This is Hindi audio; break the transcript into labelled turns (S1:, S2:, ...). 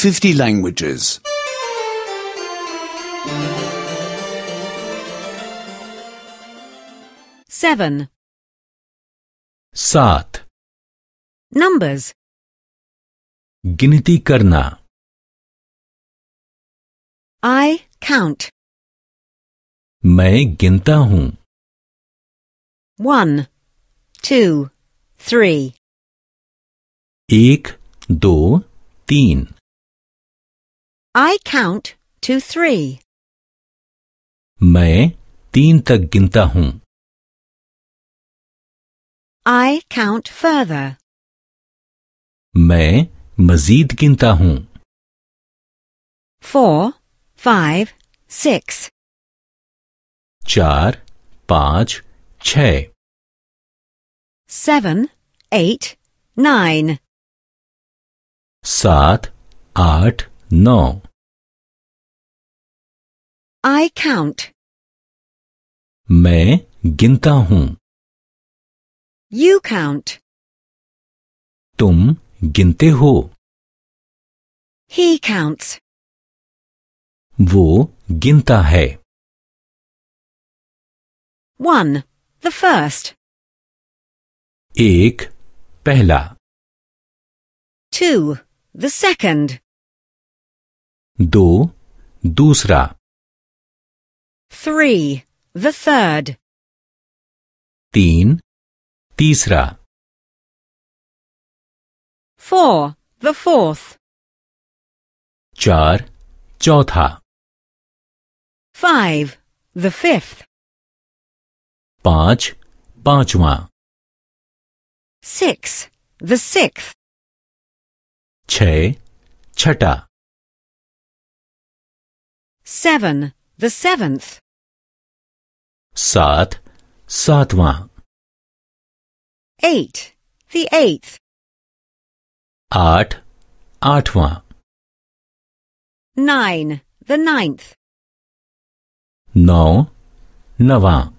S1: 50 languages.
S2: 7.
S3: 7.
S2: Numbers.
S3: गिनती करना.
S2: I count.
S3: मैं गिनता हूँ.
S2: 1, 2, 3.
S3: 1, 2, 3.
S2: I count to 3.
S3: मैं 3 तक गिनता हूँ.
S2: I count further.
S3: मैं मजीद गिनता हूँ.
S2: 4, 5, 6.
S3: 4, 5, 6.
S2: 7, 8, 9.
S3: 7, 8, 9.
S2: I count.
S3: मैं गिनता हूँ.
S2: You count.
S3: तुम गिनते हो.
S2: He counts.
S3: वो गिनता है.
S2: 1. The first.
S3: 1, पहला.
S2: 2. The second.
S3: 2, दूसरा.
S2: 3. The third.
S3: 3, तीसरा.
S2: 4. The fourth.
S3: 4, चौथा.
S2: 5. The fifth.
S3: 5, पांचवा.
S2: 6. The sixth.
S3: 6, छठा.
S2: 7. The seventh.
S3: 7, सातवां.
S2: 8. The eighth.
S3: 8, आठवां.
S2: 9. The ninth.
S3: 9, नवां.